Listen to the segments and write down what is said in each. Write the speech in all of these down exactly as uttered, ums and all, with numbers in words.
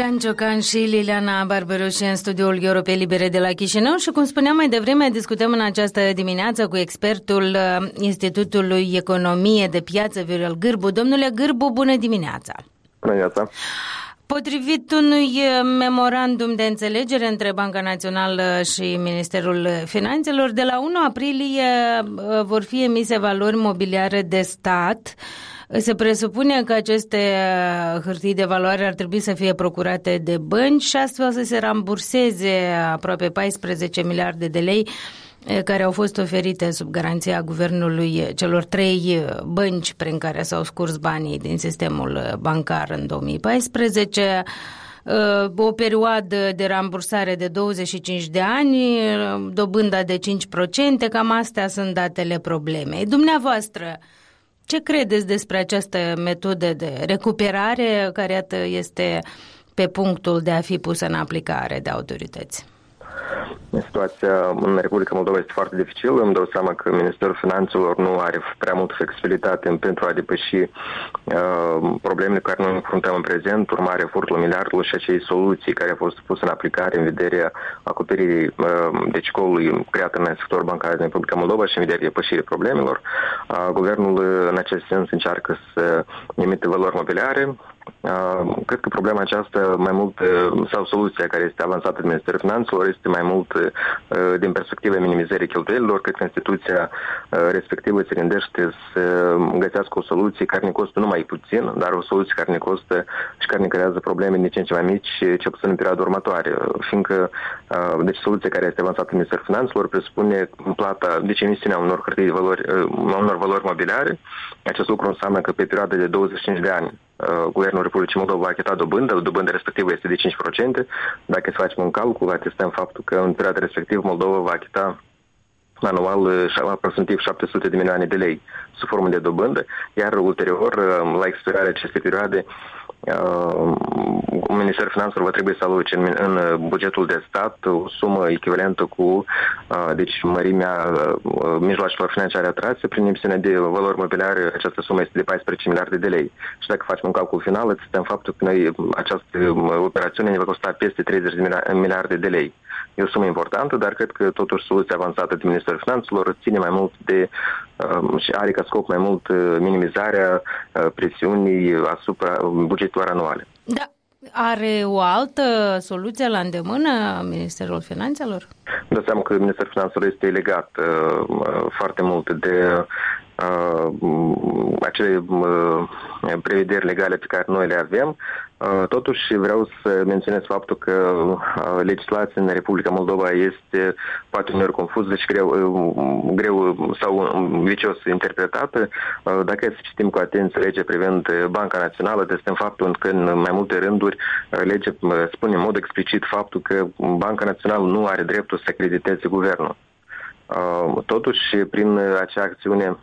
Adrian Ciocan și Liliana Barberoși în studioul Europei Libere de la Chișinău și, cum spuneam mai devreme, discutăm în această dimineață cu expertul Institutului Economie de Piață, Viorel Gârbu. Domnule Gârbu, bună dimineața! Bună dimineața! Potrivit unui memorandum de înțelegere între Banca Națională și Ministerul Finanțelor, de la întâi aprilie vor fi emise valori mobiliare de stat. Se presupune că aceste hârtii de valoare ar trebui să fie procurate de bănci și astfel să se ramburseze aproape paisprezece miliarde de lei care au fost oferite sub garanția guvernului celor trei bănci prin care s-au scurs banii din sistemul bancar în două mii paisprezece. O perioadă de rambursare de douăzeci și cinci de ani, dobânda de cinci la sută, cam astea sunt datele problemei. Dumneavoastră, ce credeți despre această metodă de recuperare care, iată, este pe punctul de a fi pusă în aplicare de autorități? Situația în Republica Moldova este foarte dificilă. Îmi dau seama că Ministerul Finanțelor nu are prea multă flexibilitate pentru a depăși uh, problemele cu care noi ne confruntăm în prezent, urmarea efortului miliardului și acei soluții care au fost puse în aplicare în vederea acoperirii uh, decicolului creat în sectorul bancar din Republica Moldova și în vederea depășirii problemelor. Uh, guvernul în acest sens încearcă să emite valori mobiliare. Uh, cred că problema aceasta mai mult, uh, sau soluția care este avansată de Ministerul Finanțelor este mai mult uh, din perspectiva minimizării cheltuielilor. Cred că instituția uh, respectivă se gândește să găsească o soluție care ne costă nu mai puțin, dar o soluție care ne costă și care ne creează probleme din ce în ce mai mici, ce puțin în perioada următoare. Fiindcă, uh, deci soluția care este avansată în Ministerul Finanțelor presupune plata, deci emisiunea unor hârtii de valori, uh, unor valori mobiliare. Acest lucru înseamnă că pe perioada de douăzeci și cinci de ani Guvernul Republicii Moldova va achita dobândă, dobândă respectivă este de cinci la sută. Dacă să facem un calcul, atestăm faptul că în perioada respectivă Moldova va achita anual aproximativ șapte sute de milioane de lei sub formă de dobândă, iar ulterior, la expirarea acestei perioade, Uh, Ministerul Finanțelor va trebui să aloce în, în bugetul de stat o sumă echivalentă cu uh, deci mărimea uh, mijloacelor financiare atrase prin emisiunea de valori mobiliare. Această sumă este de paisprezece miliarde de lei. Și dacă facem un calcul final, atestăm faptul că noi, această operațiune ne va costa peste treizeci de miliarde de lei. E o sumă importantă, dar cred că totuși soluția avansată de Ministerul Finanțelor ține mai mult de uh, și are ca scop mai mult uh, minimizarea uh, presiunii asupra bugetelor anuale. Da. Are o altă soluție la îndemână Ministerul Finanțelor? Dă seama că Ministerul Finanțelor este legat uh, foarte mult de uh, acele uh, prevederi legale pe care noi le avem. Uh, totuși vreau să menționez faptul că uh, legislația în Republica Moldova este poate uneori confuză și greu, uh, greu sau vicios interpretată. Uh, dacă să citim cu atenție legea privind Banca Națională, testăm faptul că în mai multe rânduri uh, legea uh, spune în mod explicit faptul că Banca Națională nu are dreptul să acrediteze guvernul. Uh, totuși, prin acea acțiune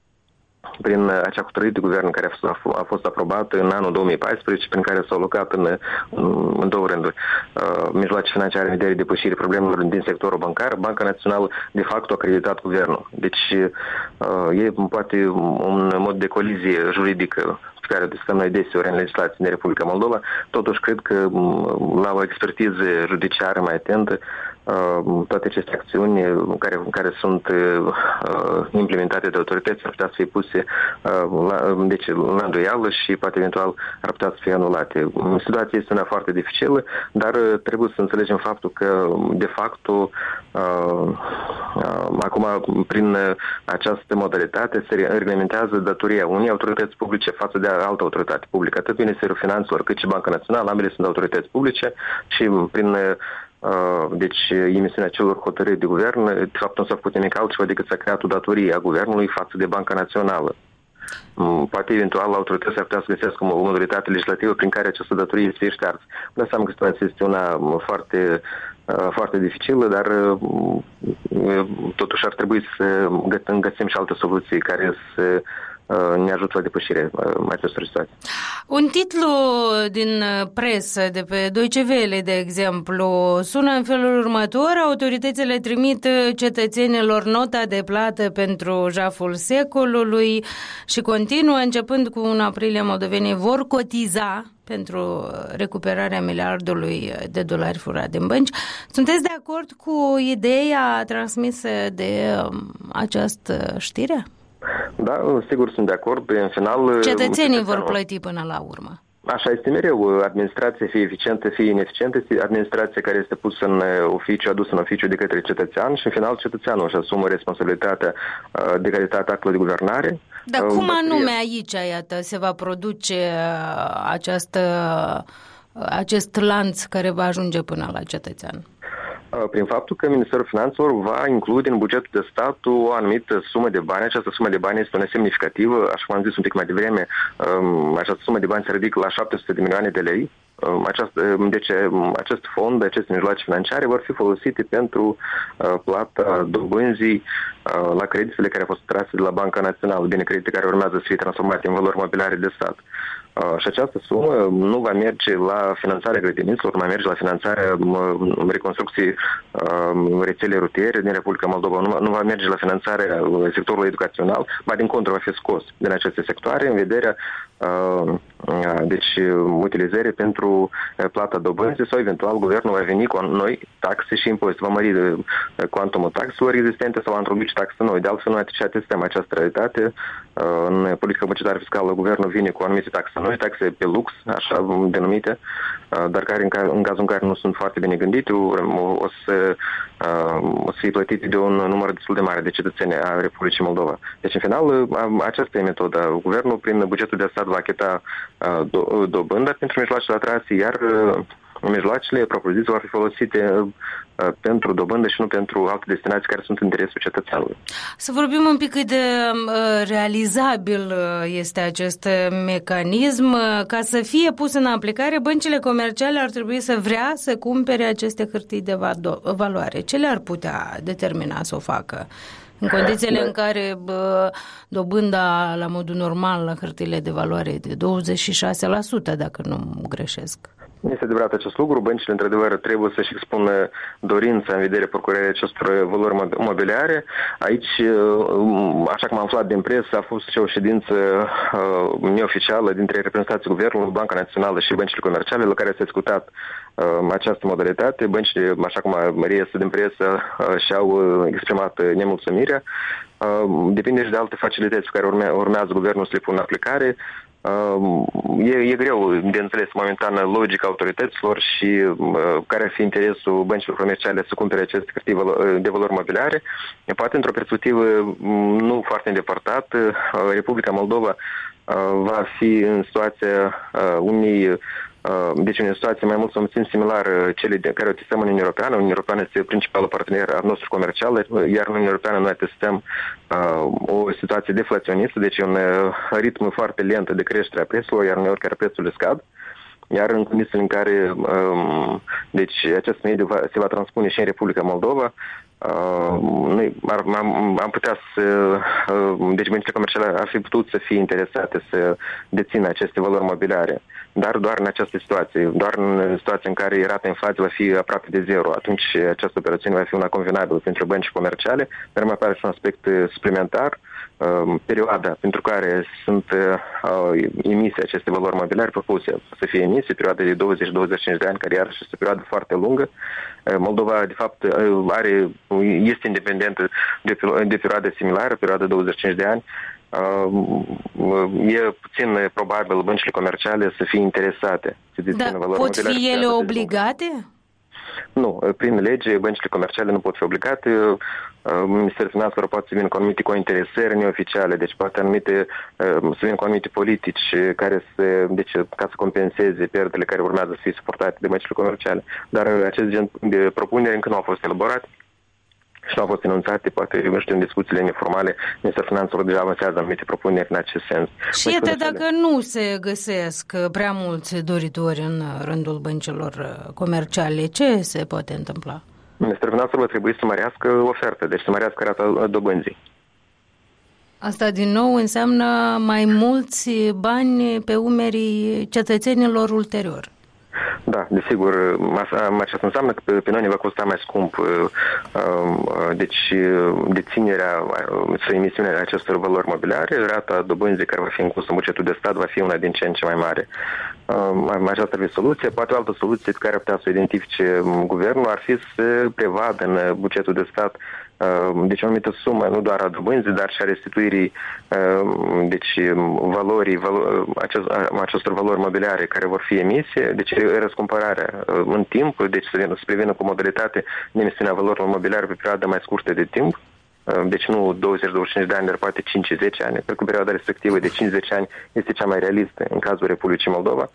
prin acea hotărâre de guvern care a fost aprobată în anul două mii paisprezece, prin care s-au alocat în, în două rânduri uh, mijloace financiare în vederea depășirii problemelor din sectorul bancar, Banca Națională de fapt a acreditat guvernul. Deci uh, e poate un mod de colizie juridică pe care o discutăm noi deseori în legislație din Republica Moldova. Totuși cred că la o expertiză judiciară mai atentă toate aceste acțiuni care, care sunt uh, implementate de autorități ar putea să fie puse uh, la, deci, la îndoială și poate eventual ar putea să fie anulate. Situația este una foarte dificilă, dar uh, trebuie să înțelegem faptul că de fapt uh, uh, acum prin această modalitate se reglementează datoria unei autorități publice față de altă autoritate publică. Atât Ministerul Finanțelor cât și Banca Națională, ambele sunt autorități publice și prin deci emisiunea celor hotărâri de guvern, de fapt nu s-a făcut nimic altceva decât să a creat o datorie a guvernului față de Banca Națională. Poate eventual autoritățile ar putea să găsească o modalitate legislativă prin care această datorie să fie ștearsă. Vă seama că situația este una foarte, foarte dificilă, dar totuși ar trebui să găsim și alte soluții care să ne ajută la depășirea acestor situații. Un titlu din presă de pe Deutsche Welle, de exemplu, sună în felul următor: autoritățile trimit cetățenilor nota de plată pentru jaful secolului și continuă, începând cu unu aprilie, moldovenii vor cotiza pentru recuperarea miliardului de dolari furat din bănci. Sunteți de acord cu ideea transmisă de această știre? Da, sigur sunt de acord. În final, cetățenii vor plăti până la urmă. Așa este mereu. Administrația, fie eficientă, fie ineficientă, este administrația care este pusă în oficiu, adusă în oficiu de către cetățean și, în final, cetățeanul își asumă responsabilitatea de calitate actului de guvernare. Dar cum anume aici, iată, se va produce această, acest lanț care va ajunge până la cetățean? Prin faptul că Ministerul Finanțelor va include în bugetul de stat o anumită sumă de bani. Această sumă de bani este una semnificativă, așa cum am zis un pic mai devreme, această sumă de bani se ridică la șapte sute de milioane de lei. Această, deci acest fond, aceste mijloace financiare vor fi folosite pentru plata dobânzii la creditele care au fost trase de la Banca Națională, bine, credite care urmează să fie transformate în valori mobiliare de stat. Uh, și această sumă nu va merge la finanțarea grădiniților, va merge la finanțarea uh, reconstrucției uh, rețelei rutiere din Republica Moldova, nu, nu va merge la finanțarea sectorului educațional, ba din contră va fi scos din aceste sectoare în vederea uh, uh, deci utilizării pentru plata dobânzii sau eventual guvernul va veni cu noi taxe și impozite, va mări uh, cuantumul taxelor existente sau va introduce taxe noi. De altfel, noi atestăm această realitate. Uh, în politica bugetară fiscală, guvernul vine cu anumite taxe noi, taxe pe lux, așa denumite, dar care în, ca, în cazul în care nu sunt foarte bine gândite, o, o, să, o să fie plătite de un număr destul de mare de cetățeni a Republicii Moldova. Deci, în final, aceasta e metoda. Guvernul, prin bugetul de stat, va achita do, dobândă pentru mijloacele atrase, iar mijloacele propriu-zise vor fi folosite pentru dobândă și nu pentru alte destinații care sunt în interesul cetățeanului. Să vorbim un pic cât de realizabil este acest mecanism. Ca să fie pus în aplicare, băncile comerciale ar trebui să vrea să cumpere aceste hârtii de valoare. Ce le-ar putea determina să o facă? În condițiile da. în care bă, dobânda la modul normal la hârtiile de valoare e de douăzeci și șase la sută, dacă nu greșesc. Este adevărat acest lucru. Băncile, într-adevăr, trebuie să-și expună dorința în vederea procurării acestor valori mobiliare. Aici, așa cum am aflat din presă, a fost și o ședință uh, neoficială dintre reprezentanții Guvernului, Banca Națională și băncile comerciale, la care s-a discutat uh, această modalitate. Băncile, așa cum reiese din presă, uh, și-au exprimat nemulțumirea. Uh, depinde și de alte facilități pe care urme, urmează Guvernul să le pună în aplicare. Uh, e, e greu de înțeles momentan logica autorităților și uh, care ar fi interesul băncilor comerciale să cumpere aceste hârtii de valori mobiliare. Poate într-o perspectivă nu foarte îndepărtată, uh, Republica Moldova uh, va fi în situația uh, unei Deci în situație mai mult sau puțin similară cele de care o testăm în Uniunea Europeană. Uniunea Europeană este principalul partener al nostru comercial, iar în Uniunea Europeană noi testăm uh, o situație deflaționistă, deci un uh, ritm foarte lent de creștere a prețurilor, iar uneori chiar prețurile scad. Iar în condițiile în care um, deci acest mediu va, se va transpune și în Republica Moldova, uh, noi ar, am, am putea să uh, deci băncile comerciale ar fi putut să fie interesate să dețină aceste valori mobiliare, dar doar în această situație, doar în situația în care rata inflației va fi aproape de zero. Atunci această operațiune va fi una convenabilă pentru bănci comerciale, dar mai apare și un aspect suplimentar, uh, perioada pentru care sunt uh, emise aceste valori mobiliare propuse să fie emise, perioada de douăzeci douăzeci și cinci de ani, care iarăși este o perioadă foarte lungă. Uh, Moldova, de fapt, uh, are, este independentă de, de perioada similară, perioada douăzeci și cinci de ani. Uh, e puțin probabil băncile comerciale să fie interesate. Dar pot fi ele obligate? Nu. Prin lege, băncile comerciale nu pot fi obligate. Ministerul Finanțelor poate să vină cu anumite cointeresări neoficiale, deci poate anumite, să vină cu anumite politici care se, deci, ca să compenseze pierderile care urmează să fie suportate de băncile comerciale. Dar acest gen de propuneri încă nu au fost elaborate și nu au fost enunțate, poate, nu știu, în discuțiile neformale, Ministerul Finanțelor deja avansează anumite propuneri în acest sens. Și iată, dacă nu se găsesc prea mulți doritori în rândul băncilor comerciale, ce se poate întâmpla? Ministerul Finanțelor va trebui să mărească oferta, deci să mărească rata dobânzii. Asta din nou înseamnă mai mulți bani pe umerii cetățenilor ulterior. Da, desigur, aceasta înseamnă că pe noi ne va costa mai scump, deci deținerea sau emisiunea acestor valori mobiliare, rata dobânzii care va fi inclusă în bugetul de stat va fi una din ce în ce mai mare. Aceasta ar fi soluție. Poate o altă soluție pe care ar putea să o identifice guvernul ar fi să prevadă în bugetul de stat deci o anumită sumă, nu doar a dobânzii, dar și a restituirii deci valorii, valo, acestor valori mobiliare care vor fi emise, deci răscumpărarea în timp, deci să, să prevină cu modalitate de emisiunea valorilor mobiliare pe perioada mai scurtă de timp. Deci nu douăzeci douăzeci și cinci de ani, dar poate cinci zece ani. Pentru că perioada respectivă de cinci zece ani este cea mai realistă în cazul Republicii Moldova.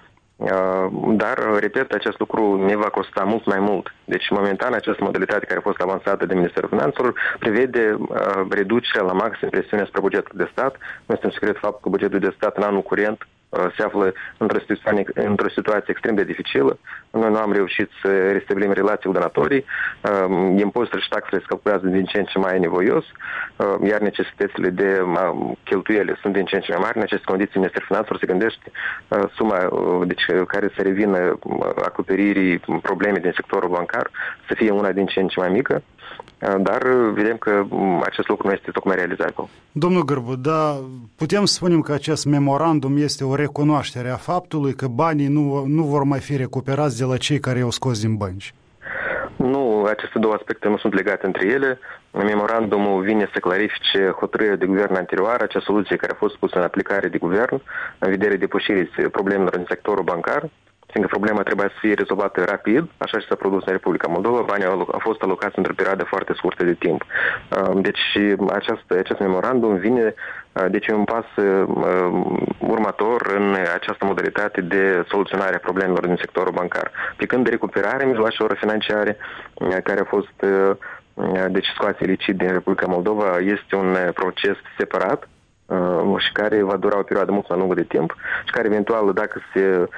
Dar, repet, acest lucru ne va costa mult mai mult. Deci, momentan, această modalitate care a fost avansată de Ministerul Finanțelor prevede reducerea la maxim presiunea spre bugetul de stat. Nu este un secret faptul că bugetul de stat în anul curent se află într-o situație, într-o situație extrem de dificilă. Noi nu am reușit să restabilim relații cu donatorii, impozitele și taxele se calculează din ce în ce mai nevoios, iar necesitățile de cheltuiele sunt din ce în ce mai mari. În aceste condiții, Ministerul Finanțelor se gândește suma deci, care să revină acoperirii probleme din sectorul bancar să fie una din ce în ce mai mică. Dar vedem că acest lucru nu este tocmai realizabil. Domnul Gârbu, dar putem spunem că acest memorandum este o recunoaștere a faptului că banii nu, nu vor mai fi recuperați de la cei care i-au scos din bănci? Nu, aceste două aspecte nu sunt legate între ele. Memorandumul vine să clarifice hotărârea de guvern anterioară, acea soluție care a fost pusă în aplicare de guvern în vederea depășirii problemelor în sectorul bancar, fiindcă problema trebuia să fie rezolvată rapid, așa și s-a produs în Republica Moldova, banii au, au fost alocați într-o perioadă foarte scurtă de timp. Deci acest, acest memorandum vine, deci un pas următor în această modalitate de soluționare a problemelor din sectorul bancar. Plecând de recuperarea mijloacelor financiare care a fost deci scoase ilicit din Republica Moldova, este un proces separat și care va dura o perioadă mult mai lungă de timp și care eventual, dacă se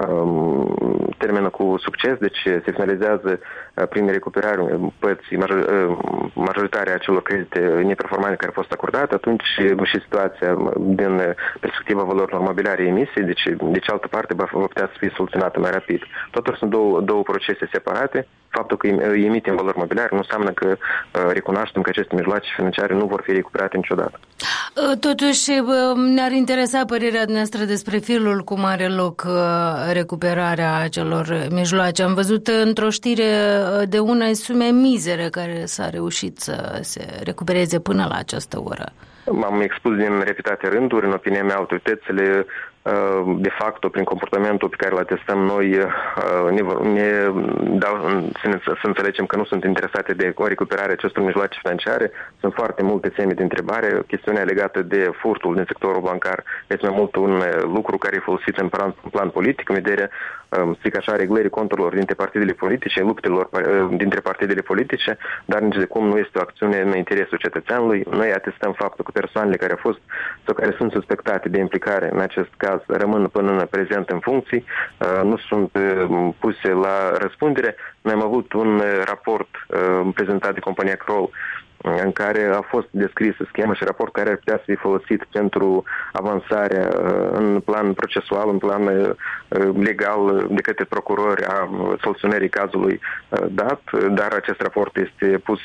um, termină cu succes, deci se finalizează uh, prin recuperarea părții major, uh, majoritarea acelor credite neperformante care au fost acordate, atunci și situația din perspectiva valorilor mobiliare emise, deci de cealaltă parte va putea să fie soluționată mai rapid. Totuși sunt două, două procese separate. Faptul că emitem valori mobiliare nu înseamnă că uh, recunoaștem că aceste mijloace financiare nu vor fi recuperate niciodată. Totuși, ne-ar interesa părerea noastră despre felul cum are loc recuperarea acelor mijloace. Am văzut într-o știre de unei sume mizere care s-a reușit să se recupereze până la această oră. M-am expus din repetate rânduri, în opinia mea, autoritățile de facto, prin comportamentul pe care îl atestăm noi, ne, ne dau să, să înțelegem că nu sunt interesate de o recuperare acestor mijloace financiare. Sunt foarte multe semne de întrebare. Chestiunea legată de furtul din sectorul bancar este mai mult un lucru care e folosit în plan, în plan politic, în vederea, zic așa, reglării conturilor dintre partidele politice, luptelor dintre partidele politice, dar nici de cum nu este o acțiune în interesul cetățeanului. Noi atestăm faptul că persoanele care au fost sau care sunt suspectate de implicare în acest caz rămân până în prezent în funcții, nu sunt puse la răspundere. Noi am avut un raport prezentat de compania Kroll în care a fost descrisă schema și raport care ar putea să fie folosit pentru avansarea în plan procesual, în plan legal de către procurori a soluționării cazului dat, dar acest raport este pus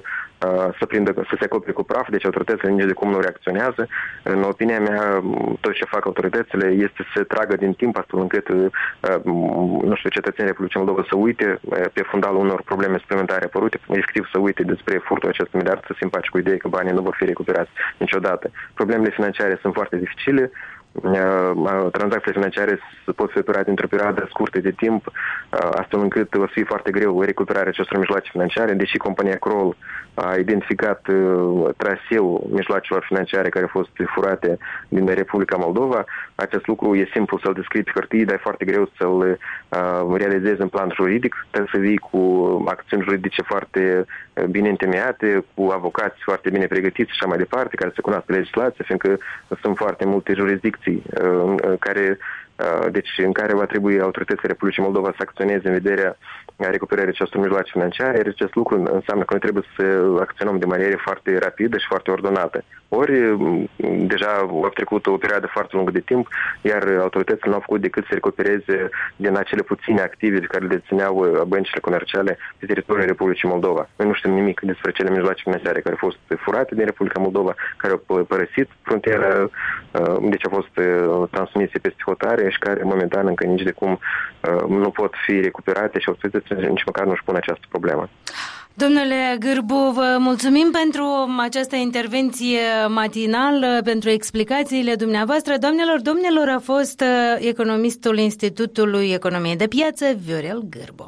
să prindă, să se acopere cu praf, deci autoritățile nici de cum nu reacționează. În opinia mea, tot ce fac autoritățile este să tragă din timp astfel încât, nu știu, cetățenii Republicii Moldova să uite pe fundalul unor probleme suplimentare apărute, efectiv să uite despre furtul acestui miliard, să se împace cu ideea că banii nu vor fi recuperați niciodată. Problemele financiare sunt foarte dificile. Tranzacțiile financiare pot fi operate într-o perioadă scurtă de timp, astfel încât o să fie foarte greu recuperarea acestor mijloace financiare, deși compania Kroll a identificat traseul mijloacelor financiare care au fost furate din Republica Moldova. Acest lucru e simplu să-l descrii pe hârtie, dar e foarte greu să-l realizezi în plan juridic. Trebuie să vii cu acțiuni juridice foarte bine întemeiate, cu avocați foarte bine pregătiți și așa mai departe, care se cunoască legislația, fiindcă sunt foarte multe jurisdicții care deci în care va trebui autoritățile Republicii Moldova să acționeze în vederea recuperării acestor mijloace financiare, iar acest lucru înseamnă că noi trebuie să acționăm de manieră foarte rapidă și foarte ordonată. Ori deja a trecut o perioadă foarte lungă de timp, iar autoritățile nu au făcut decât să recupereze din acele puține active de care le dețineau băncile comerciale pe teritoriul Republicii Moldova. Noi nu știm nimic despre cele mijloace financiare care au fost furate din Republica Moldova, care au părăsit frontiera, deci au fost transmise peste hotare și care momentan încă nici de cum nu pot fi recuperate și autoritățile nici măcar nu își pun această problemă. Domnule Gârbu, vă mulțumim pentru această intervenție matinală, pentru explicațiile dumneavoastră. Doamnelor, domnilor, a fost economistul Institutului Economiei de Piață, Viorel Gârbu.